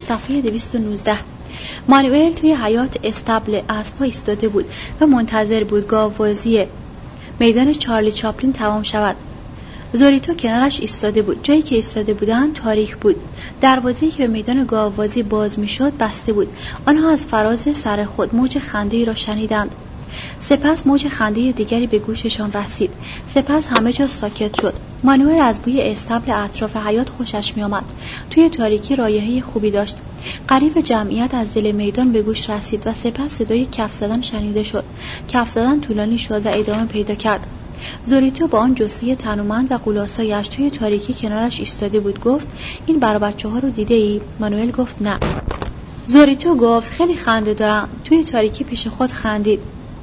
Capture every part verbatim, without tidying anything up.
صفحه دویست و نوزده. مانوئل توی حیاط استبل اسب‌ها ایستاده بود و منتظر بود گاوبازی میدان چارلی چاپلین تمام شود. زوریتو کنارش ایستاده بود. جایی که ایستاده بودند تاریک بود. دروازه‌ای که به میدان گاوبازی باز می‌شد بسته بود. آنها از فراز سر خود موج خنده‌ای را شنیدند. سپس موج خنده دیگری به گوششان رسید. سپس همه جا ساکت شد. مانوئل از بوی استبل اطراف حیاط خوشش می آمد. توی تاریکی رایحه خوبی داشت. غریو جمعیت از دل میدان به گوش رسید و سپس صدای کف زدن شنیده شد. کف زدن طولانی شد و ادامه پیدا کرد. زوریتو با آن جثه تنومند و قولاسایش توی تاریکی کنارش ایستاده بود. گفت این برای بچه‌ها رو دیده ای؟ مانوئل گفت نه. زوریتو گفت خیلی خنده دارم. توی تاریکی پیش خود خندید.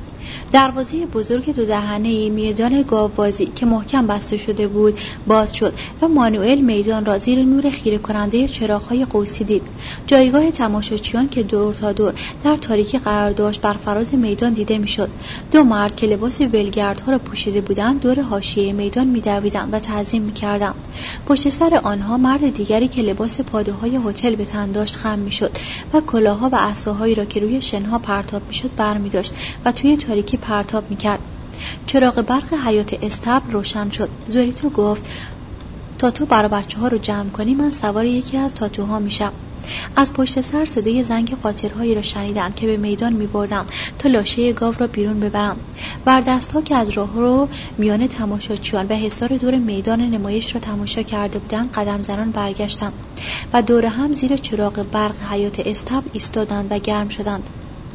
دروازه بزرگ دو دهنه‌ای میدان گاوبازی که محکم بسته شده بود باز شد و مانوئل میدان را زیر نور خیره کننده چراغ‌های قوسی دید. جایگاه تماشاچیان که دور تا دور در تاریکی قرار داشت بر فراز میدان دیده میشد. دو مرد که لباس ولگردها را پوشیده بودند دور حاشیه میدان می‌دویدند و تعظیم می‌کردند. پشت سر آنها مرد دیگری که لباس پادوهای هتل به تن داشت خم می‌شد و کلاه‌ها و عصاهایی را که روی شنها پرتاب می‌شد برمی‌داشت و توی تاریکی پرتاب میکرد. چراغ برق حیاط استبل روشن شد. زوریتو گفت تا تو برای بچه ها رو جمع کنی من سوار یکی از تاتوها میشم. از پشت سر صدای زنگ قاطرهایی را شنیدند که به میدان میبردند تا لاشه گاو را بیرون ببرند. وردست ها که از راه رو میان تماشاچیان و حصار دور میدان نمایش را تماشا کرده بودند قدم زنان برگشتند و دور هم زیر چراغ برق حیاط استبل ایستادند و گرم شدند.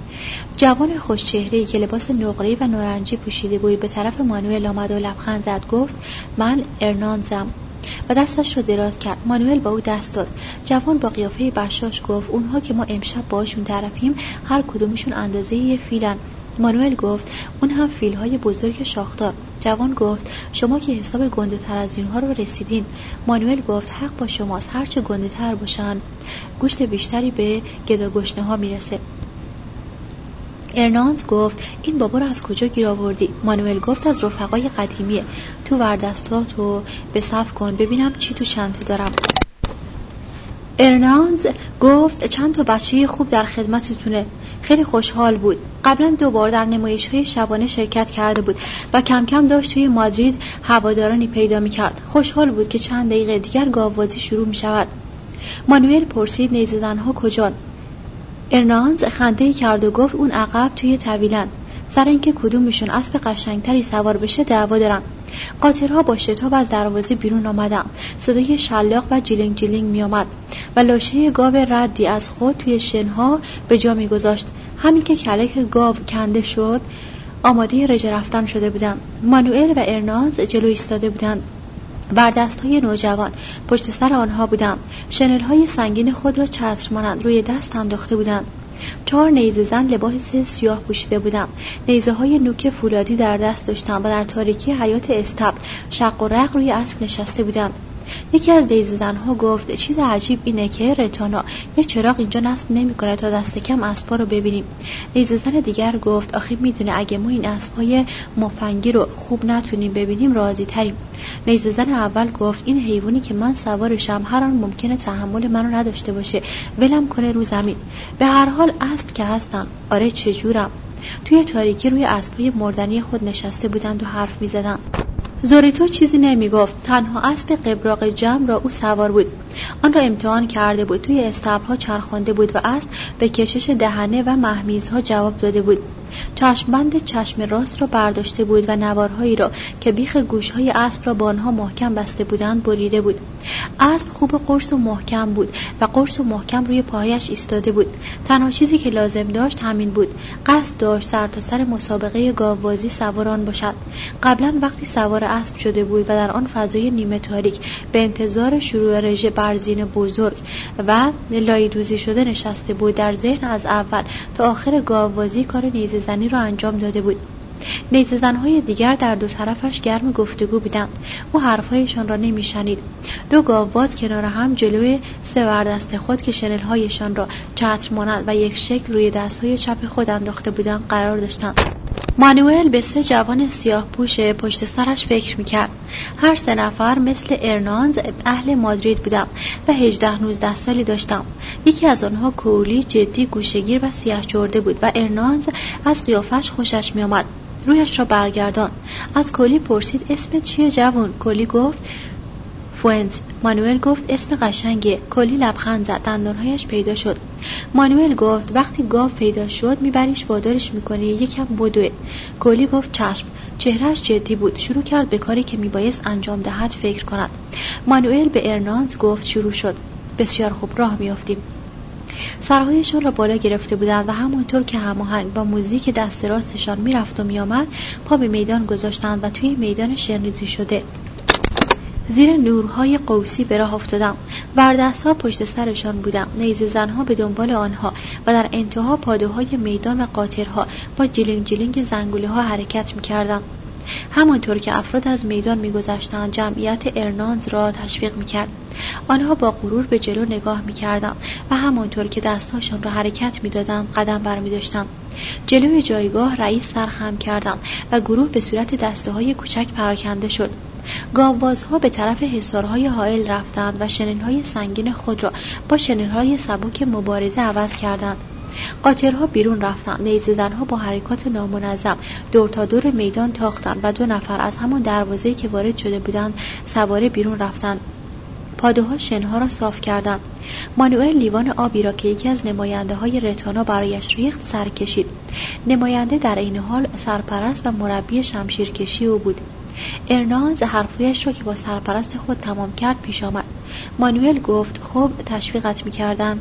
جوان خوشچهره‌ای که لباس نقره‌ای و نارنجی پوشیده بود به طرف مانوئل آمد و لبخند زد. گفت من ارنانزم و دستش رو دراز کرد. مانوئل با او دست داد. جوان با قیافه بشاش گفت اونها که ما امشب باشون طرفیم هر کدومشون اندازه یه فیلن. مانوئل گفت اون هم فیل‌های بزرگ شاخدار. جوان گفت شما که حساب گنده تر از اینها رو رسیدین. مانوئل گفت حق با شماست، هرچه گنده تر باشن گوشت بیشتری به گداگشنه ها میرسه. ارنانز گفت این بابا رو از کجا گیر آوردی؟ مانوئل گفت از رفقای قدیمیه. تو وردستاتو به صف کن ببینم چی تو چنته دارم. ارنانز گفت چند تا بچه خوب در خدمتتونه. خیلی خوشحال بود. قبلا دو بار در نمایش‌های شبانه شرکت کرده بود و کم کم داشت توی مادرید هوادارانی پیدا می‌کرد. خوشحال بود که چند دقیقه دیگر گاوبازی شروع می‌شود. مانوئل پرسید نیزه‌زن‌ها کجان؟ ارنانز خنده‌ای کرد و گفت اون عقب توی طویلن. سر اینکه کدومشون اسب قشنگتری سوار بشه دعوا دارن. قاطرها با شتاب از دروازه بیرون آمدن. صدای شلاق و جیلینگ جیلینگ می آمد و لاشه گاو ردی از خود توی شنها به جا می گذاشت. همین که کلک گاو کنده شد آماده رژه رفتن شده بودن. مانوئل و ارنانز جلو ایستاده بودند. وردست‌های نوجوان پشت سر آنها بودند. شنل‌های سنگین خود را چتر مانند روی دست انداخته بودند. چهار نیزه زن لباس سیاه پوشیده بودند. نیزه‌های نوک فولادی در دست داشتند و در تاریکی حیاط استبل شق و رق روی اسب نشسته بودند. یکی از نیزه زنها گفت چیز عجیب اینه که رتانا یه چراغ اینجا نصب نمی‌کنه تا دست کم اسبا رو ببینیم. نیزه زن دیگر گفت آخه میدونه اگه ما این اسبای مفنگی رو خوب نتونیم ببینیم راضی تریم. نیزه زن اول گفت این حیوانی که من سوارشم هر آن ممکنه تحمل منو نداشته باشه، ولم کنه رو زمین. به هر حال اسب که هستن. آره چجورم. توی تاریکی روی اسبای مردنی خود نشسته بودند و حرف می‌زدند. زوریتو چیزی نمی گفت. تنها اسب قبراق جمع را او سوار بود. آن را امتحان کرده بود. توی استبل‌ها چرخانده بود و اسب به کشش دهنه و مهمیزها جواب داده بود. چشمبند چشم راست را برداشته بود و نوارهایی را که بیخ گوش‌های اسب را با آنها محکم بسته بودند بریده بود. اسب خوب قرص و محکم بود و قرص و محکم روی پاهایش ایستاده بود. تنها چیزی که لازم داشت همین بود. قصد داشت سر تا سر مسابقه گاوبازی سواران باشد. قبلا وقتی سوار اسب شده بود و در آن فضای نیمه تاریک به انتظار شروع رژه برزین بزرگ و لایدوزی شده نشسته بود، در ذهن از اول تا آخر گاوبازی کار نیزه زنی را انجام داده بود. نیزه زنهای دیگر در دو طرفش گرم گفتگو بودند. او حرفهایشان را نمیشنید. دو گاوباز کنار هم جلوی سه وردست خود که شنلهایشان را چتر مانند و یک شکل روی دستهای چپ خود انداخته بودند قرار داشتند. مانوئل به سه جوان سیاه پوش پشت سرش فکر میکرد. هر سه نفر مثل ارنانز اهل مادرید بودم و هجده نوزده سالی داشتم. یکی از آنها کولی، جدی، گوشه‌گیر و سیاه چرده بود و ارنانز از قیافش خوشش میآمد. رویش را برگردان. از کولی پرسید اسمت چیه جوان؟ کولی گفت فوئنز. مانوئل گفت اسم قشنگه. کولی لبخند زد، دندانهایش پیدا شد. مانوئل گفت وقتی گاو پیدا شد میبریش وادارش میکنی یکم بدوه. کولی گفت چشم. چهرهش جدی بود. شروع کرد به کاری که میبایست انجام دهد فکر کند. مانوئل به ارنانز گفت شروع شد. بسیار خوب، راه میافتیم. سرهایشان را بالا گرفته بودند و همانطور که هماهنگ با موزیک دست راستشان میرفت و میآمد پا به میدان گذاشتند و توی میدان شنریزی شده زیر نورهای قوسی به راه افتادم. بردست‌ها پشت سرشان بودم، نیزه زنها به دنبال آنها و در انتها پادوهای میدان و قاطرها با جیلینگ جیلینگ زنگوله ها حرکت می‌کردم. همانطور که افراد از میدان می‌گذشتند جمعیت ارنانز را تشویق می‌کرد. آنها با غرور به جلو نگاه می‌کردند و همانطور که دستهاشان را حرکت می‌دادند قدم برمی‌داشتند. جلوی جایگاه رئیس سرخم کردند و گروه به صورت دسته‌های کوچک پراکنده شد. گاوبازها به طرف حصارهای حائل رفتند و شنل‌های سنگین خود را با شنل‌های سبک مبارزه عوض کردند. قاطرها بیرون رفتند. نیزه زنها با حرکات نامنظم دور تا دور میدان تاختند و دو نفر از همان دروازه‌ای که وارد شده بودند سواره بیرون رفتند. پادوها شنها را صاف کردند. مانوئل لیوان آبی را که یکی از نماینده های رتانا برایش ریخت سر کشید. نماینده در این حال سرپرست و مربی شمشیرکشی او بود. ارنانز حرفیش را که با سرپرست خود تمام کرد پیش آمد. مانوئل گفت خب تشویقت می‌کردن.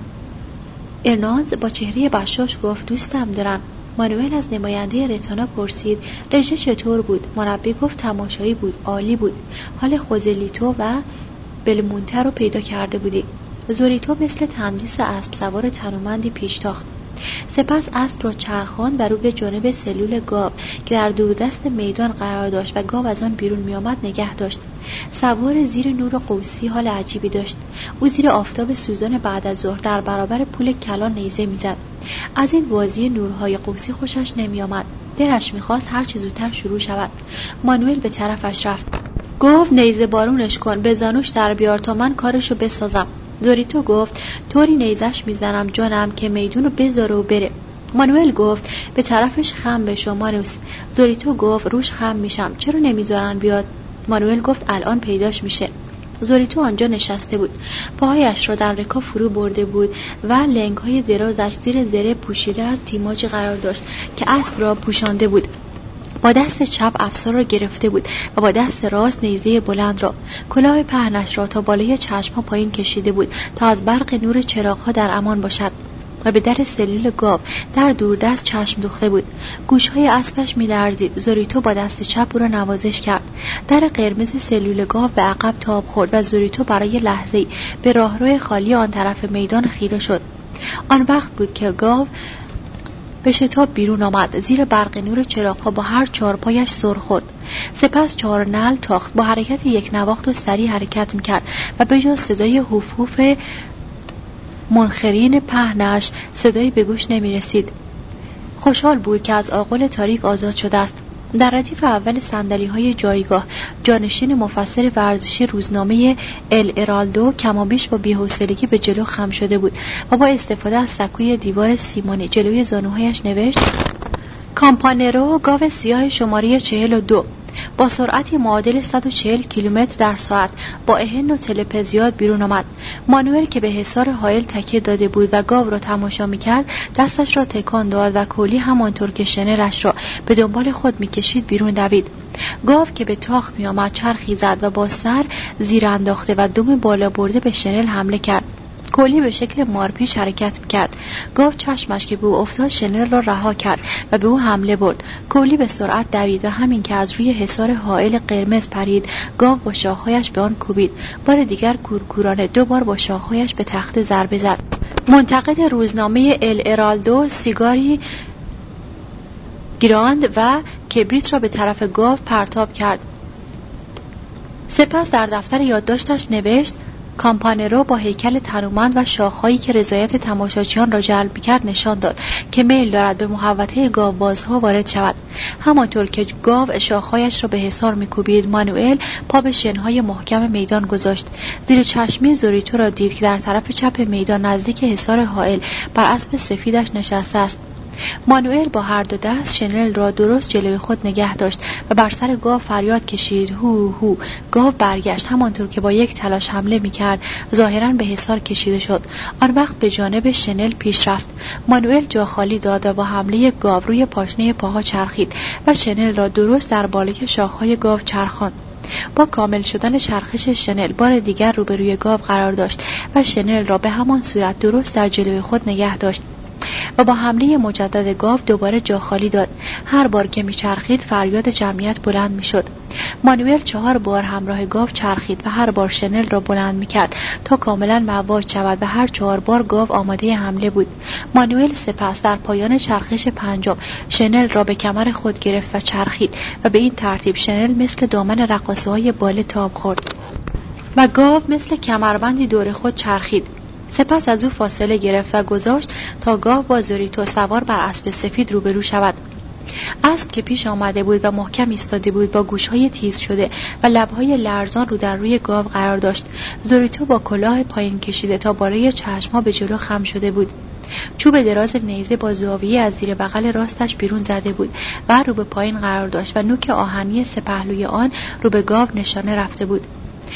ارنانز با چهره بشاش گفت دوستم دارن. مانوئل از نماینده رتانا پرسید رژه چطور بود؟ مربی گفت تماشایی بود، عالی بود. حال خوزلیتو و بلمونته رو پیدا کرده بودی. زوریتو مثل تندیس اسب سوار تنومندی پیش تاخت. سپس اسب را چرخاند و رو به جانب سلول گاو که در دوردست میدان قرار داشت و گاو از آن بیرون می آمد نگه داشت. سوار زیر نور قوسی حال عجیبی داشت. او زیر آفتاب سوزان بعد از ظهر در برابر پول کلان نیزه میزد. از این بازی نورهای قوسی خوشش نمی آمد. دلش میخواست هر چه زودتر شروع شود. مانوئل به طرفش رفت. گفت نیزه بارونش کن، به زانوش در بیار تا من کارشو بسازم. زوریتو گفت طوری نیزش میزنم جانم که میدونو بذاره و بره. مانوئل گفت به طرفش خم بشو مانوس. زوریتو گفت روش خم میشم، چرا نمیذارن بیاد؟ مانوئل گفت الان پیداش میشه. زوریتو آنجا نشسته بود. پاهایش را در رکاب فرو برده بود و لنگ‌های درازش زیر زره پوشیده از تیماجی قرار داشت که اسب را پوشانده بود. با دست چپ افسار را گرفته بود و با دست راست نیزه بلند را. کلاه پهنش را تا بالای چشم‌ها پایین کشیده بود تا از برق نور چراغ‌ها در امان باشد و به در سلول گاو در دوردست چشم دوخته بود. گوش‌های اسبش می‌لرزید. زوریتو با دست چپ او را نوازش کرد. در قرمز سلول گاو به عقب تاب خورد و زوریتو برای لحظه‌ای به راهروی خالی آن طرف میدان خیره شد. آن وقت بود که گاو به شتاب بیرون آمد. زیر برق نور چراغ‌ها با هر چهار پایش سر خورد. سپس چهار نعل تاخت. با حرکت یک نواخت و سریع حرکت می‌کرد و به جز صدای هوف هوف منخرین پهنش صدایی به گوش نمی‌رسید. خوشحال بود که از آغل تاریک آزاد شده است. در ردیف اول صندلی‌های جایگاه جانشین مفسر ورزشی روزنامه ال ارالدو کمابیش با بی‌حوصلگی به جلو خم شده بود و با استفاده از سکوی دیوار سیمانی جلوی زانوهایش نوشت کامپانرو گاو سیاه شماره چهل و دو با سرعتی معادل صد و چهل کیلومتر در ساعت با اهن و تلپ زیاد بیرون آمد. مانوئل که به حصار حائل تکیه داده بود و گاو را تماشا می‌کرد دستش را تکان داد و کولی همانطور که شنلش را به دنبال خود می‌کشید بیرون دوید. گاو که به تاخت می‌آمد چرخی زد و با سر زیر انداخته و دم بالا برده به شنل حمله کرد. کولی به شکل مارپیچ حرکت می‌کرد. گاو چشمش که به او افتاد شنل را رها کرد و به او حمله برد. کولی به سرعت دوید و همین که از روی حصار حائل قرمز پرید گاو با شاخهایش به آن کوبید. بار دیگر کورکورانه دو بار با شاخهایش به تخت ضربه زد. منتقد روزنامه ال ارالدو سیگاری گراند و کبریت را به طرف گاو پرتاب کرد. سپس در دفتر یادداشتش نوشت کامپانرو با هیکل تنومند و شاخهایی که رضایت تماشاچیان را جلب می‌کرد نشان داد که میل دارد به محوطه گاوبازها وارد شود. همانطور که گاو شاخهایش را به حصار می‌کوبید، مانوئل پا به شنهای محکم میدان گذاشت. زیر چشمی زوریتو را دید که در طرف چپ میدان نزدیک حصار حائل بر اسب سفیدش نشسته است. مانوئل با هر دو دست شنل را درست جلوی خود نگه داشت و بر سر گاو فریاد کشید. هو هو. گاو برگشت. همانطور که با یک تلاش حمله می‌کرد ظاهراً به حصار کشیده شد. آن وقت به جانب شنل پیش رفت. مانوئل جا خالی داد و با حمله گاو روی پاشنه پاها چرخید و شنل را درست در بالای شاخهای گاو چرخاند. با کامل شدن چرخش شنل بار دیگر روبروی گاو قرار داشت و شنل را به همان صورت درست در جلوی خود نگه داشت و با حمله مجدد گاو دوباره جا خالی داد. هر بار که میچرخید فریاد جمعیت بلند میشد. مانوئل چهار بار همراه گاو چرخید و هر بار شنل را بلند میکرد تا کاملا مواج شود و هر چهار بار گاو آماده حمله بود. مانوئل سپس در پایان چرخش پنجم شنل را به کمر خود گرفت و چرخید و به این ترتیب شنل مثل دامن رقاصه‌های باله تاب خورد و گاو مثل کمربندی دور خود چرخید. سپس از او فاصله گرفت و گذاشت تا گاو با زوریتو سوار بر اسب سفید روبرو شود. اسب که پیش آمده بود و محکم ایستاده بود با گوشهای تیز شده و لبهای لرزان رو در روی گاو قرار داشت. زوریتو با کلاه پایین کشیده تا بالای چشمها به جلو خم شده بود. چوب دراز نیزه با زاویه از زیر بغل راستش بیرون زده بود و رو به پایین قرار داشت و نوک آهنی سه پهلوی آن رو به گاو نشانه رفته بود.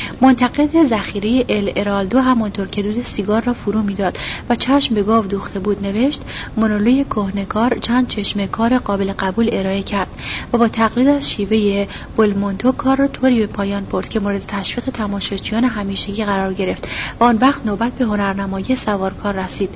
منتقد ذخیره ال ارالدو همانطور که دود سیگار را فرو میداد و چشم به گاو دوخته بود نوشت. مونولوی کهنه‌کار چند چشمه کار قابل قبول ارائه کرد و با تقلید از شیوه بولمونتو کار را طوری به پایان برد که مورد تشویق تماشاچیان همیشگی قرار گرفت و آن وقت نوبت به هنرنمایی سوارکار رسید.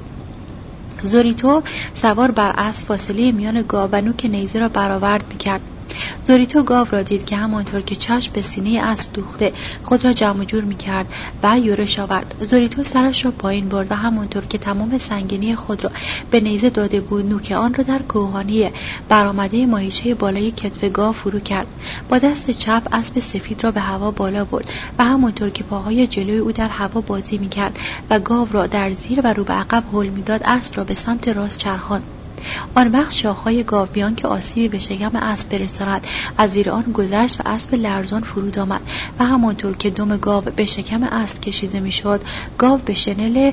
زوریتو سوار بر اسب فاصله میان گاو و نوک نیزه را برآورد می‌کرد. زوریتو گاو را دید که همانطور که چشم به سینه اسب دوخته خود را جمع جور می‌کرد و یورش آورد. زوریتو سرش را پایین برد و همانطور که تمام سنگینی خود را به نیزه داده بود نوک آن را در کوهانی برآمده ماهیچه بالای کتف گاو فرو کرد. با دست چپ اسب سفید را به هوا بالا برد و همانطور که پاهای جلوی او در هوا بازی می‌کرد و گاو را در زیر و رو به عقب هل می‌داد اسب را به سمت راست چرخاند. آن وقت شاخهای گاو بیان که آسیبی به شکم اسب برساند از زیر آن گذشت و اسب لرزان فرود آمد و همانطور که دم گاو به شکم اسب کشیده میشد گاو به شنل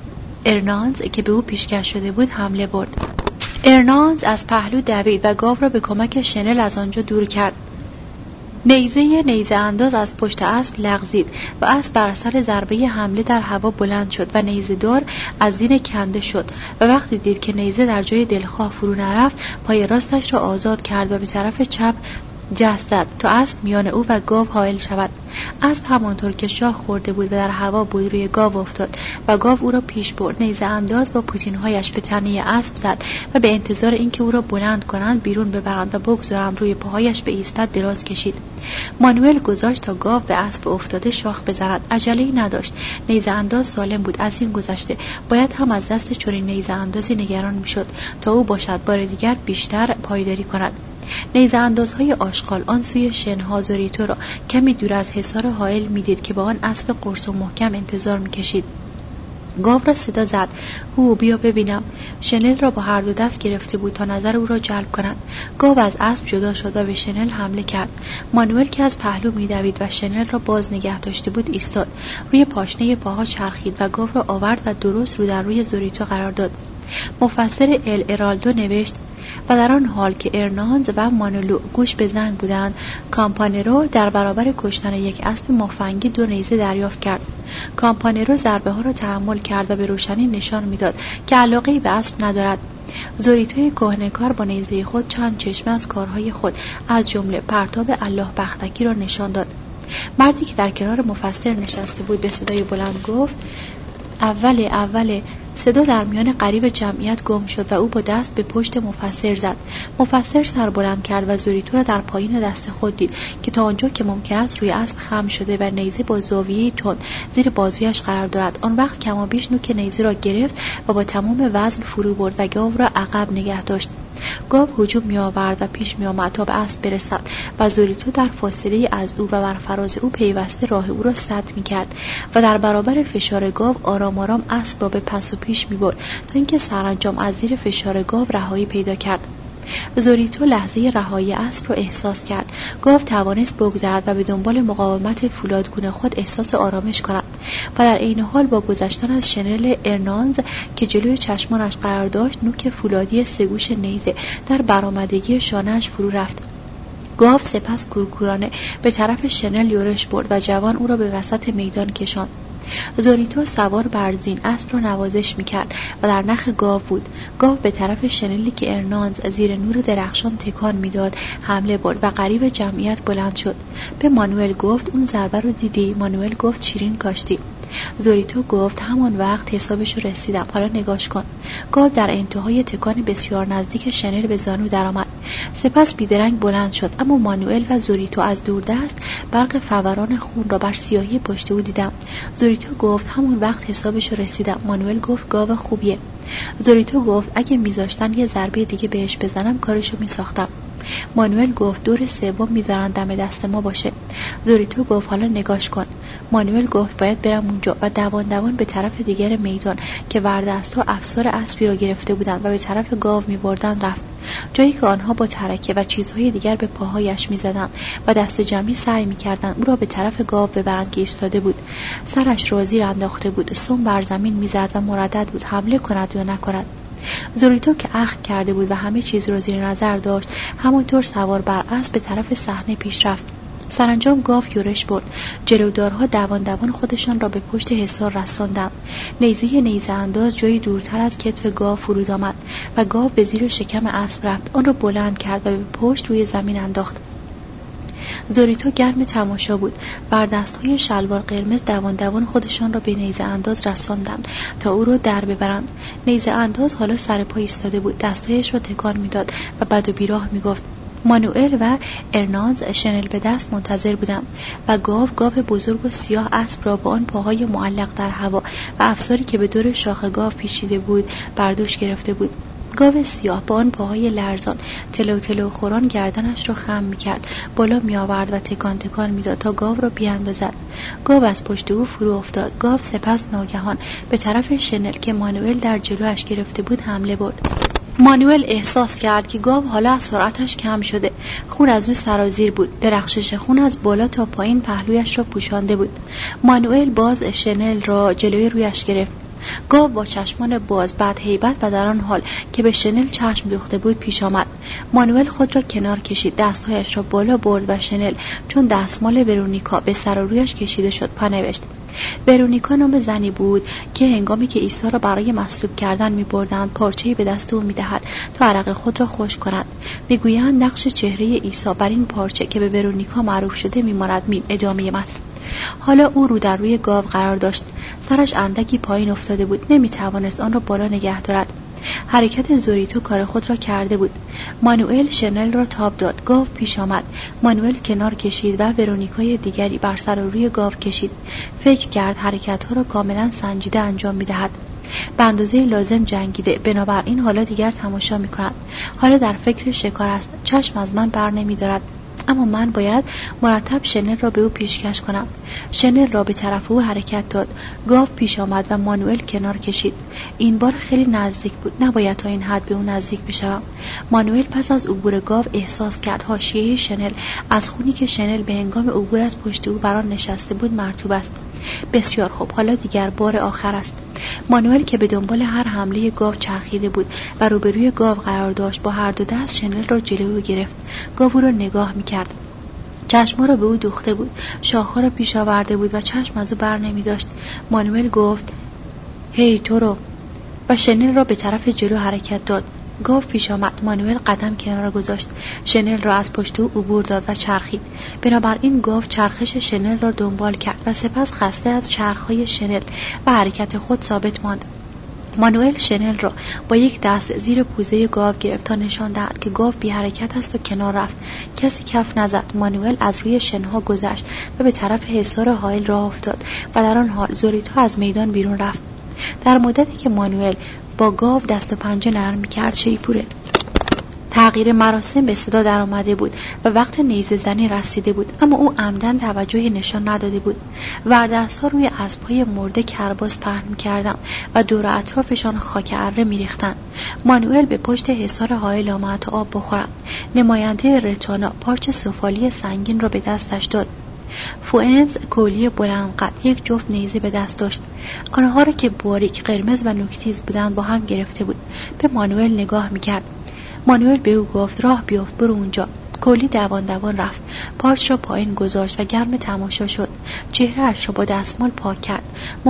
ارنانز که به او پیشکش شده بود حمله برد. ارنانز از پهلو دوید و گاو را به کمک شنل از آنجا دور کرد. نیزه نیزه انداز از پشت اسب لغزید و اسب بر اثر ضربه حمله در هوا بلند شد و نیزه دار از زین کنده شد و وقتی دید که نیزه در جای دلخواه فرو نرفت پای راستش را آزاد کرد و به طرف چپ جست زد تا اسب میان او و گاو حائل شود. اسب همانطور که شاخ خورده بود و در هوا بود روی گاو افتاد و گاو او را پیش برد. نیزه انداز با پوتینهایش به تنه اسب زد و به انتظار اینکه او را بلند کنند بیرون ببرند و بگذارند روی پاهایش به ایستاد دراز کشید. مانوئل گذاشت تا گاو به اسب افتاده شاخ بزند. عجله‌ای نداشت. نیزه انداز سالم بود. از این گذشته باید هم از دست چنین نیزه اندازی نگران میشد تا او باشد بار دیگر بیشتر پایداری کند. نیزه اندازهای آشغال آن سوی شنها زوریتو را کمی دور از حصار حائل میدید که با آن اسب قرص و محکم انتظار میکشید. گاو را صدا زد. هو بیا ببینم. شنل را با هر دو دست گرفته بود تا نظر او را جلب کند. گاو از اسب جدا شد و به شنل حمله کرد. مانوئل که از پهلو میدوید و شنل را باز نگه داشته بود ایستاد. روی پاشنه پاها چرخید و گاو را آورد و درست رو در روی زوریتو قرار داد. مفسر ال ارالدو نوشت و در آن حال که ارنانز و مانولو گوش به زنگ بودند کامپانرو در برابر کشتن یک اسب مفنگی دو نیزه دریافت کرد. کامپانرو ضربه ها را تحمل کرد و به روشنی نشان میداد که علاقه‌ای به اسب ندارد. زوریتوی کهنه‌کار با نیزه خود چند چشمه از کارهای خود از جمله پرتاب الله بختکی را نشان داد. مردی که در کنار مفسر نشسته بود به صدای بلند گفت اول اول صدا در میان قریب جمعیت گم شد و او با دست به پشت مفسر زد. مفسر سر بلند کرد و زوریتو را در پایین دست خود دید که تا آنجا که ممکن است روی اسب خم شده و نیزه با زاویه‌ای تند زیر بازویش قرار دارد. آن وقت کمابیش نوک نیزه را گرفت و با تمام وزن فرو برد و گاو را عقب نگه داشت. گاو هجوم می آورد و پیش می آمد تا به اسب برسد و زوریتو در فاصله از او و بر فراز او پیوسته راه او را سد می کرد و در برابر فشار گاو آرام آرام اسب را به پس و پیش می برد تا اینکه سرانجام از زیر فشار گاو رهایی پیدا کرد. زوریتو لحظه رهایی اسب را احساس کرد. گاو توانست بگذرد و به دنبال مقاومت فولادگونه خود احساس آرامش کند و در عین حال با گذشتن از شنل ارنانز که جلوی چشمانش قرار داشت نوک فولادی سگوش نیزه در برآمدگی شانه‌اش فرو رفت. گاو سپس کورکورانه به طرف شنل یورش برد و جوان او را به وسط میدان کشاند. زوریتو سوار بر زین اسب را نوازش می‌کرد و در نخ گاو بود. گاو به طرف شنلی که ارنانز زیر نور درخشان تکان میداد حمله برد و قریب جمعیت بلند شد. به مانوئل گفت اون ضربه رو دیدی؟ مانوئل گفت شیرین کاشتی. زوریتو گفت همان وقت حسابش رو رسیدم، حالا نگاش کن. گاو در انتهای تکان بسیار نزدیک شنل به زانو درآمد، سپس بیدرنگ بلند شد، اما مانوئل و زوریتو از دوردست برق فوران خون را بر سیاهی پشت او دیدم. زوریتو گفت همون وقت حسابش رو رسیدم. مانوئل گفت گاو خوبیه. زوریتو گفت اگه میذاشتن یه ضربه دیگه بهش بزنم کارشو میساختم. مانوئل گفت دور سوم میذارن دم دست ما باشه. زوریتو گفت حالا نگاش کن. مانوئل گفت باید برم اونجا و دوان دوان به طرف دیگر میدان که وردست‌ها افسار اسبی را گرفته بودند و به طرف گاو می‌بردند رفت، جایی که آنها با ترکه و چیزهای دیگر به پاهایش می‌زدند و دست جمعی سعی می‌کردند او را به طرف گاو ببرند که ایستاده بود. سرش را زیر انداخته بود، سم بر زمین می‌زد و مردد بود حمله کند یا نکند. زوریتو که اخم کرده بود و همه چیز را زیر نظر داشت همونطور سوار بر اسب به طرف صحنه پیش رفت. سرانجام گاو یورش برد. جلودارها دوان دوان خودشان را به پشت حصار رساندند. نیزه نیزه انداز جایی دورتر از کتف گاو فرود آمد و گاو به زیر شکم اسب رفت، آن را بلند کرد و به پشت روی زمین انداخت. زوریتو گرم تماشا بود. بر دستهای شلوار قرمز دوان دوان خودشان را به نیزه انداز رساندند تا او را در ببرند. نیزه انداز حالا سر پا ایستاده بود، دستهایش را تکان میداد و بد و بیراه میگفت. مانوئل و ارنانز شنل به دست منتظر بودند و گاو گاو بزرگ و سیاه اسب را با آن پاهای معلق در هوا و افساری که به دور شاخ گاو پیچیده بود بر دوش گرفته بود. گاو سیاه با آن پاهای لرزان تلو تلو خوران گردنش را خم می‌کرد، بالا می‌آورد و تکان تکان می‌داد تا گاو را بیاندازد. گاو از پشت او فرو افتاد. گاو سپس ناگهان به طرف شنل که مانوئل در جلوش گرفته بود حمله برد. مانوئل احساس کرد که گاو حالا از سرعتش کم شده. خون از او سرازیر بود. درخشش خون از بالا تا پایین پهلویش را پوشانده بود. مانوئل باز شنل را جلوی رویش گرفت. گاو با چشمان باز بعد هیبت و در آن حال که به شنل چشم دوخته بود پیش آمد. مانوئل خود را کنار کشید، دستهایش را بالا برد و شنل چون دستمال ورونیکا به سر و رویش کشیده شد پا نوشت. ورونیکا نام زنی بود که هنگامی که عیسی را برای مصلوب کردن می‌بردند پارچه‌ای به دست او می‌دهد تا عرق خود را خشک کند. می‌گویند نقش چهره عیسی بر این پارچه که به ورونیکا معروف شده می‌ماند. میم ادامه متن. حالا او رو در روی گاو قرار داشت. سرش اندکی پایین افتاده بود، نمی‌توانست آن را بالا نگه دارد. حرکت زوریتو کار خود را کرده بود. مانوئل شنل را تاب داد. گاو پیش آمد. مانوئل کنار کشید و ورونیکای دیگری بر سر و روی گاو کشید. فکر کرد حرکت‌ها را کاملا سنجیده انجام می‌دهد. به اندازه لازم جنگیده، بنابراین حالا دیگر تماشا می‌کند. حالا در فکر شکار است. چشم از من بر نمی‌دارد، اما من باید مرتب شنل را به او پیشکش کنم. شنل را به طرف او حرکت داد. گاو پیش آمد و مانوئل کنار کشید. این بار خیلی نزدیک بود، نباید تا این حد به او نزدیک بشوم. مانوئل پس از عبور گاو احساس کرد حاشیه شنل از خونی که شنل به هنگام عبور از پشت او بر آن نشسته بود مرطوب است. بسیار خوب، حالا دیگر بار آخر است. مانوئل که به دنبال هر حمله گاو چرخیده بود و روبروی گاو قرار داشت با هر دو دست شنل را جلو گرفت. گاو او را نگاه می‌کرد. چشم‌ها را به او دوخته بود، شاخ‌ها را پیش آورده بود و چشم از او بر نمی‌داشت. مانوئل گفت هی تو رو و شنل را به طرف جلو حرکت داد. گاو پیش آمد. مانوئل قدم کنار گذاشت. شنل را از پشت او عبور داد و چرخید. بنابراین گاو چرخش شنل را دنبال کرد و سپس خسته از چرخ‌های شنل و حرکت خود ثابت ماند. مانوئل شنل را با یک دست زیر پوزه گاو گرفت تا نشان دهد که گاو بی حرکت است و کنار رفت. کسی کف نزد. مانوئل از روی شنها گذشت و به طرف حصار حائل راه افتاد و در آن حال زوریتو از میدان بیرون رفت. در مدتی که مانوئل با گاو دست و پنجه نرم می‌کرد، شیپور تغییر مراسم به صدا در آمده بود و وقت نیزه زنی رسیده بود، اما او عمدن توجهی نشان نداده بود. وردست‌ها روی اسب‌های مرده کرباس پهن می‌کردند و دور اطرافشان خاک اره می‌ریختند. مانوئل به پشت حصار حائل آمد تا آب بخورد. نماینده رتانا پارچه سفالی سنگین را به دستش داد. فوئنز کولی بلند قد یک جفت نیزه به دست داشت. آنها را که باریک، قرمز و نوک‌تیز بودند با هم گرفته بود. به مانوئل نگاه می‌کرد. مانوئل به او گفت راه بیفت، برو اونجا. کولی دوان دوان رفت، پارچ را پایین گذاشت و گرم تماشا شد. چهره اش را با دستمال پاک کرد.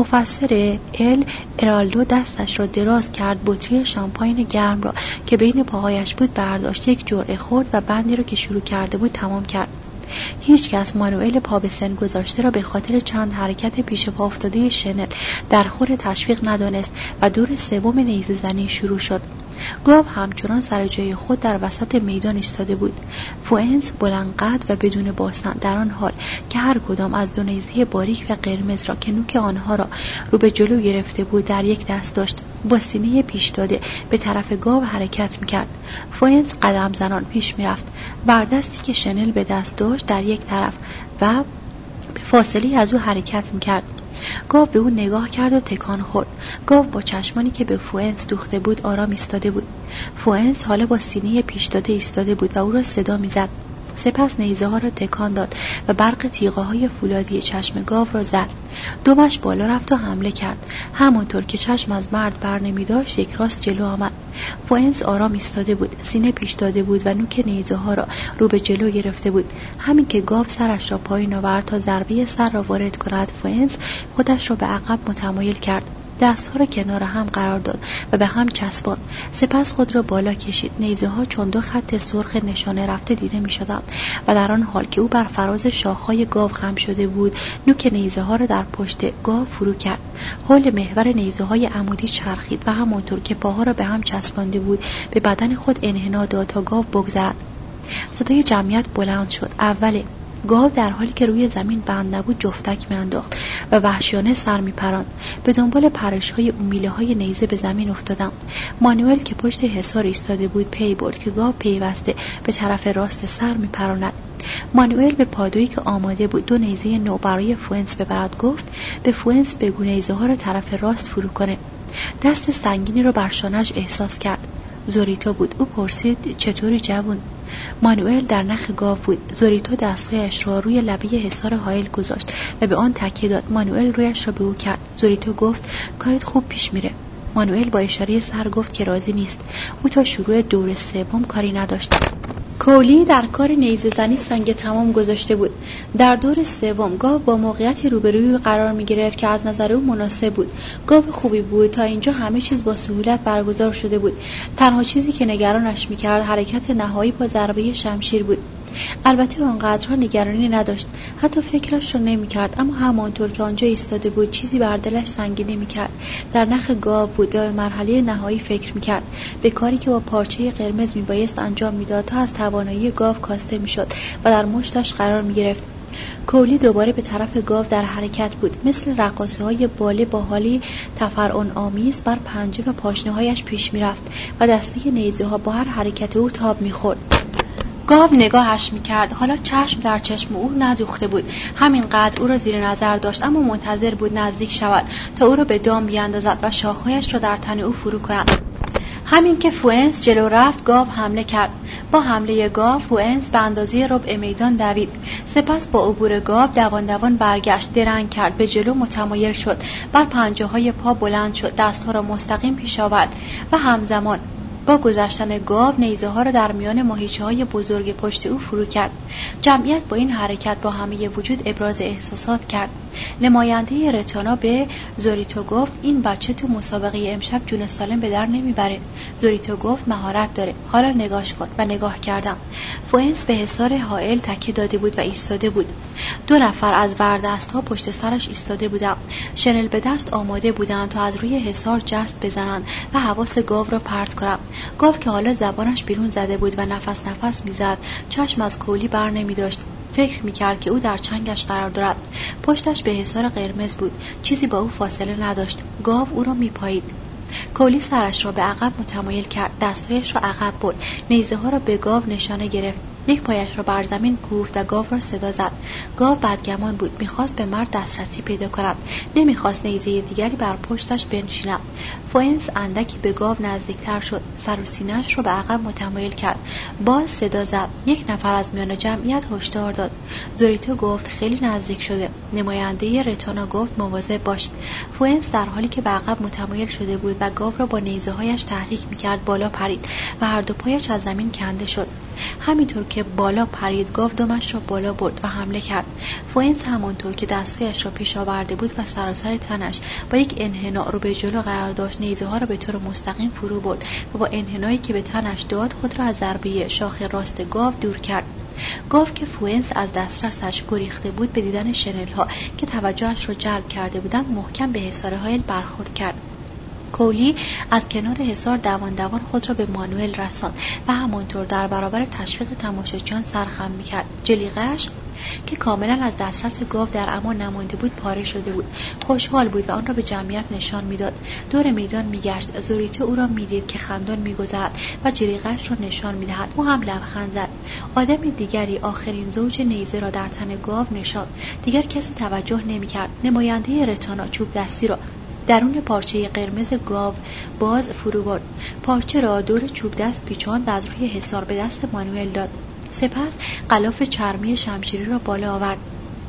مفسر ال ارالدو دستش را دراز کرد، بطری شامپاین گرم را که بین پاهایش بود برداشت، یک جرعه خورد و بندی را که شروع کرده بود تمام کرد. هیچ کس مانوئل پا به سن گذاشته را به خاطر چند حرکت پیش پا افتاده شنل در خور تشویق ندانست و دور سوم نیزه زنی شروع شد. گاو همچنان سر جای خود در وسط میدان ایستاده بود. فوئنز بلند قد و بدون باسن در آن حال که هر کدام از دو نیزه باریک و قرمز را که نوک آنها را رو به جلو گرفته بود در یک دست داشت، با سینه پیش داده به طرف گاو حرکت می‌کرد. فوئنز قدم زنان پیش می‌رفت، بر دستی که شنل به دست داشت در یک طرف و به فاصله از او حرکت می‌کرد. گاو به او نگاه کرد و تکان خورد. گاو با چشمانی که به فوئنز دوخته بود آرام ایستاده بود. فوئنز حالا با سینه پیش داده ایستاده بود و او را صدا می‌زد. سپس نیزه ها را تکان داد و برق تیغه های فولادی چشم گاو را زد. دومش بالا رفت و حمله کرد. همانطور که چشم از مرد بر نمی داشت یک راست جلو آمد. فوئنز آرام ایستاده بود، سینه پیش داده بود و نوک نیزه ها را رو به جلو گرفته بود. همین که گاو سرش را پایین آورد تا ضربه سر را وارد کند، فوئنز خودش را به عقب متمایل کرد. دستها را کنار هم قرار داد و به هم چسباند. سپس خود را بالا کشید. نیزه ها چون دو خط سرخ نشانه رفته دیده می شدند و در آن حال که او بر فراز شاخهای گاو خم شده بود، نوک نیزه ها را در پشت گاو فرو کرد. حول محور نیزه های عمودی چرخید و همانطور که پاها را به هم چسبانده بود به بدن خود انحنا داد تا گاو بگذرد. صدای جمعیت بلند شد. اوله. گاو در حالی که روی زمین بند نبود جفتک می‌انداخت و وحشیانه سر می‌پراند. به دنبال پرش‌های او میله‌های نیزه به زمین افتادند. مانوئل که پشت حصار ایستاده بود پی برد که گاو پیوسته به طرف راست سر می‌پراند. مانوئل به پادویی که آماده بود دو نیزه نو برای فوئنز ببرد گفت به فوئنز بگو نیزه ها را طرف راست فرو کنه. دست سنگینی را بر شانه‌اش احساس کرد. زوریتو بود. او پرسید چطوری جوون؟ مانوئل در نخ گاو بود. زوریتو دستهایش را روی لبه حصار حائل گذاشت و به آن تکیه داد. مانوئل رویش را به او کرد. زوریتو گفت کارت خوب پیش میره. مانوئل با اشاره سر گفت که راضی نیست. او تا شروع دور سوم کاری نداشت. کولی در کار نیزه زنی سنگ تمام گذاشته بود. در دور سوم گاو با موقعیتی روبروی قرار می گرفت که از نظر او مناسب بود. گاو خوبی بود. تا اینجا همه چیز با سهولت برگزار شده بود. تنها چیزی که نگرانش می کرد حرکت نهایی با ضربه شمشیر بود. البته آنقدرها نگرانی نداشت، حتی فکرش رو نمی کرد، اما همانطور که آنجا ایستاده بود چیزی بر دلش سنگینی می کرد. در نخ گاو بود و به مرحله نهایی فکر می کرد، به کاری که با پارچه قرمز می بایست انجام می داد تا از توانایی گاو کاسته می شد و در مشتش قرار می گرفت. کولی دوباره به طرف گاو در حرکت بود، مثل رقاصه های باله با حالی تفرعن آمیز بر پنجه و پاشنه هایش پیش می رفت و دسته نیزه ها با هر حرکت او تاب می خورد. گاو نگاهش میکرد. حالا چشم در چشم او ندوخته بود، همینقدر او را زیر نظر داشت، اما منتظر بود نزدیک شود تا او را به دام بیاندازد و شاخهایش را در تن او فرو کند. همین که فوئنز جلو رفت گاو حمله کرد. با حمله گاو فوئنز به اندازه ربع میدان دوید. سپس با عبور گاو دوان دوان برگشت، درنگ کرد، به جلو متمایل شد، بر پنجه های پا بلند شد، دستها را مستقیم پیش آورد و همزمان با گذشتن گاو نیزه ها را در میان ماهیچه های بزرگ پشت او فرو کرد. جمعیت با این حرکت با همه وجود ابراز احساسات کرد. نماینده رتانا به زوریتو گفت این بچه تو مسابقه امشب جون سالم به در نمیبره. زوریتو گفت مهارت داره، حالا نگاش کن. و نگاه کردم. فوئنس به حصار حائل تکیه داده بود و ایستاده بود. دو نفر از وردست‌ها پشت سرش ایستاده بودند. شنل به دست آماده بودند تا از روی حصار جست بزنند و حواس گاو را پرت کنند. گاو که حالا زبانش بیرون زده بود و نفس نفس میزد، چشم از کولی بر نمی داشت. فکر میکرد که او در چنگش قرار دارد. پشتش به حصار قرمز بود. چیزی با او فاصله نداشت. گاو او را میپایید. کولی سرش را به عقب متمایل کرد، دستهایش را عقب برد، نیزه ها را به گاو نشانه گرفت. یک پایش را بر زمین کوفت و گاو را صدا زد. گاو بدگمان بود، میخواست به مرد دسترسی پیدا کند، نمیخواست نیزه دیگری بر پشتش بنشیند. فوئنس اندکی به گاو نزدیکتر شد، سر و سینه‌اش را به عقب متمایل کرد. باز صدا زد. یک نفر از میان جمعیت هشدار داد. زوریتو گفت خیلی نزدیک شده. نماینده رتانا گفت مواظب باش. فوئنس در حالی که به عقب متمایل شده بود و گاو را با نیزه‌هایش تحریک میکرد بالا پرید و هر دو پایش از زمین کنده شد. همینطور که بالا پرید گاو دمش را بالا برد و حمله کرد. فوئنس همانطور که دستهایش را پیش آورده بود و سراسر تنش با یک انحناء رو به جلو قرار داشت، نیزه ها را به طور مستقیم فرو برد و با انحنایی که به تنش داد خود را از ضربه شاخ راست گاو دور کرد. گاو که فوئنس از دسترسش گریخته بود به دیدن شنل ها که توجهش را جلب کرده بودند محکم به حصار حائل برخورد کرد. کولی از کنار حصار دوان دوان خود را به مانوئل رساند و همانطور در برابر تشویق تماشاچیان سرخم می‌کرد. جلیقه‌اش که کاملا از دسترس گاو در امان نمانده بود پاره شده بود. خوشحال بود و آن را به جمعیت نشان میداد. دور میدان میگشت. زوریتو او را میدید که خندان میگذرد و جلیقه‌اش را نشان میدهد. او هم لبخند زد. آدم دیگری آخرین زوج نیزه را در تن گاو نشان. دیگر کسی توجه نمی‌کرد. نماینده رتانا چوب دستی را درون پارچه قرمز گاو باز فرو برد. پارچه را دور چوب دست پیچاند و از روی حصار به دست مانوئل داد. سپس غلاف چرمی شمشیری را بالا آورد.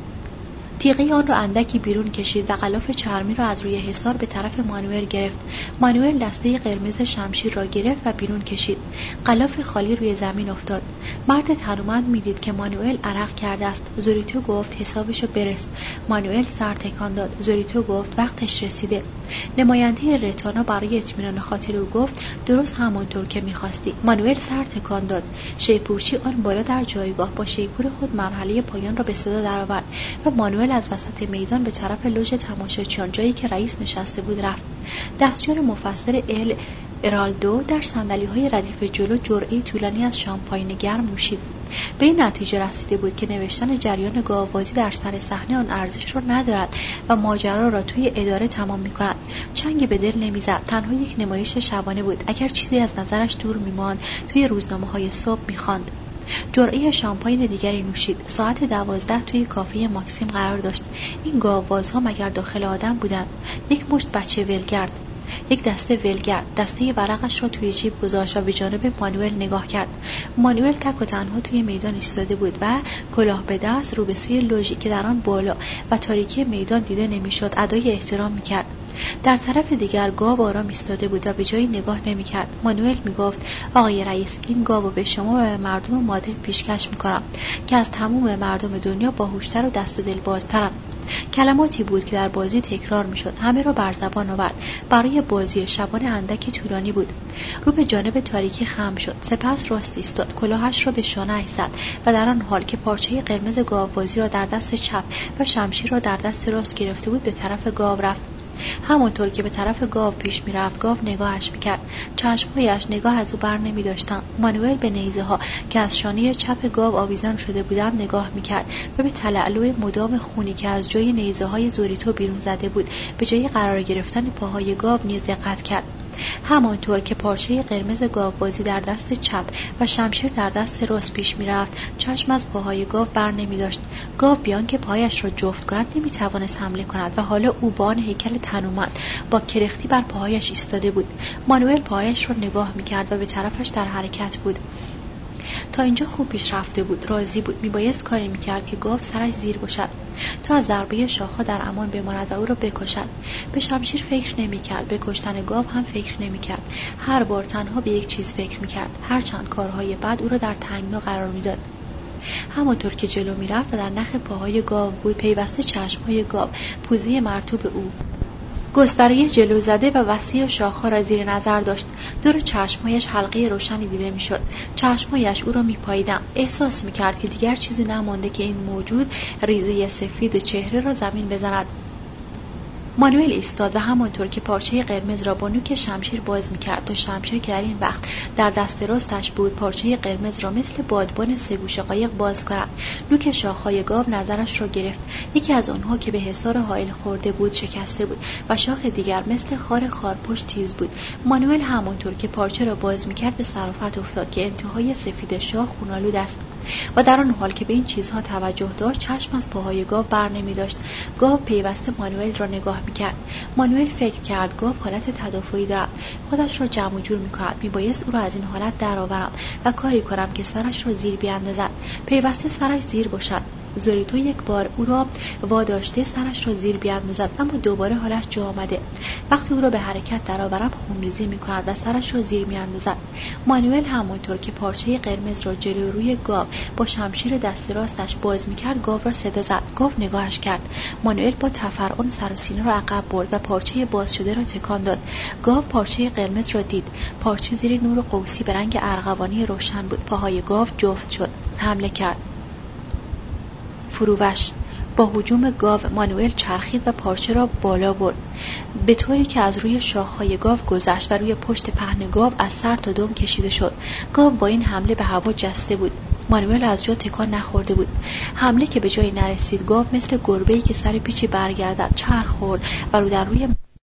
تیغه آن را اندکی بیرون کشید و غلاف چرمی را از روی حصار به طرف مانوئل گرفت. مانوئل دسته قرمز شمشیر را گرفت و بیرون کشید. غلاف خالی روی زمین افتاد. مرد تنومند میدید که مانوئل عرق کرده است. زوریتو گفت حسابشو برس. مانوئل سر تکان داد. زوریتو گفت وقتش رسیده. نماینده رتانا برای اطمینان خاطر او گفت درست همانطور که می‌خواستی. مانوئل سر تکان داد. شیپورچی آن بالا در جایگاه با شیپور خود مرحله پایان را به صدا درآورد و مانوئل از وسط میدان به طرف لوژ تماشاچیان، جایی که رئیس نشسته بود، رفت. دستیار مفسر ال ارالدو در صندلی‌های ردیف جلو جرعه‌ای طولانی از شامپاین گرم نوشید. به این نتیجه رسیده بود که نوشتن جریان گاوبازی در سر صحنه آن ارزش را ندارد و ماجرا را توی اداره تمام می‌کند. چنگی به دل نمی‌زد. تنها یک نمایش شبانه بود. اگر چیزی از نظرش دور می‌ماند توی روزنامه‌های صبح می‌خواند. جرعه شامپاین دیگری نوشید. ساعت دوازده توی کافه ماکسیم قرار داشت. این گاوبازها مگر داخل آدم بودند؟ یک مشت بچه ولگرد، یک دسته ولگرد. دسته ورقش را توی جیب گذاشت و به جانب مانوئل نگاه کرد. مانوئل تک و تنها توی میدان ایستاده بود و کلاه به دست رو به سوی لوژی که در آن بالا و تاریکی میدان دیده نمیشد ادای احترام میکرد. در طرف دیگر گاو آرام ایستاده بود و به جایی نگاه نمی‌کرد. مانوئل میگفت آقای رئیس، این گاو به شما و به مردم مادرید پیشکش می‌کنم که از تمام مردم دنیا باهوشتر و دست و دلبازترم. کلماتی بود که در بازی تکرار میشد. همه را بر زبان آورد. برای بازی شبانه اندکی طولانی بود. رو به جانب تاریکی خم شد. سپس راست ایستاد. کلاهش را به شانه‌اش زد و در آن حال که پارچه قرمز گاوبازی را در دست چپ و شمشیر را در دست راست گرفته بود به طرف گاو رفت. همانطور که به طرف گاو پیش می رفت گاو نگاهش می کرد. چشمهایش نگاه از او بر نمی داشتند. مانوئل به نیزه ها که از شانه چپ گاو آویزان شده بودند نگاه می کرد و به تلالو مدام خونی که از جای نیزه های زوریتو بیرون زده بود به جای قرار گرفتن پاهای گاو نیز دقت کرد. همانطور که پارچه قرمز گاوبازی در دست چپ و شمشیر در دست راست پیش می رفت چشم از پاهای گاو بر نمی داشت. گاو بیان که پایش را جفت کند نمی توانست حمله کند و حالا او با آن هیکل تنومند با کرختی بر پاهایش ایستاده بود. مانوئل پاهایش را نگاه می کرد و به طرفش در حرکت بود. تا اینجا خوب پیش رفته بود. راضی بود. میبایست کاری میکرد که گاو سرش زیر باشد تا از ضربه شاخها در امان بماند و او را بکشد. به شمشیر فکر نمیکرد. به کشتن گاو هم فکر نمیکرد. هر بار تنها به یک چیز فکر میکرد. هرچند کارهای بد او را در تنگنا قرار میداد. همانطور که جلو میرفت و در نخ پاهای گاو بود، پیوسته چشمهای گاو پوزه مرطوب او گستره جلو زده و وسیع شاخها را زیر نظر داشت. دور چشمهایش حلقه روشنی دیده میشد. چشمهایش او را میپاییدند. احساس میکرد که دیگر چیزی نمانده که این موجود ریزه سفید چهره را زمین بزند. مانوئل ایستاد و همانطور که پارچه قرمز را با نوک شمشیر باز می‌کرد تا شمشیر که در این وقت در دست راستش بود پارچه قرمز را مثل بادبان سه گوشه قایق باز کند، نوک شاخهای گاو نظرش را گرفت. یکی از آنها که به حصار حائل خورده بود شکسته بود و شاخ دیگر مثل خار خارپشت تیز بود. مانوئل همانطور که پارچه را باز می‌کرد به صرافت افتاد که انتهای سفید شاخ خونالود است و در آن حال که به این چیزها توجه داشت چشم از پاهای گاو بر نمی داشت. گاو پیوسته مانوئل را نگاه می کرد. مانوئل فکر کرد گاو حالت تدافعی دارد، خودش را جمع و جور می کند. می بایست او را از این حالت درآورم و کاری کنم که سرش را زیر بیاندازد. پیوسته سرش زیر باشد. زوریتو یک بار او را واداشته سرش را زیر بیاندازد، اما دوباره حالش جا آمده. وقتی او را به حرکت درآورم خونریزی می کند و سرش را زیر میاندازد. مانوئل همانطور که پارچه قرمز را جلو روی گاو با شمشیر دست راستش باز می‌کرد گاو را صدا زد. گاو نگاهش کرد. مانوئل با تفرعن سر و سینه را عقب برد و پارچه باز شده را تکان داد. گاو پارچه قرمز را دید. پارچه زیر نور قوسی به رنگ ارغوانی روشن بود. پاهای گاو جفت شد. حمله کرد. فروش با هجوم گاو مانوئل چرخید و پارچه را بالا برد به طوری که از روی شاخهای گاو گذشت و روی پشت پهن گاو از سر تا دم کشیده شد. گاو با این حمله به هوا جسته بود. مانوئل از جا تکان نخورده بود. حمله که به جایی نرسید. گاو مثل گربه‌ای که سر پیچی برگردد چرخ خورد و رو در روی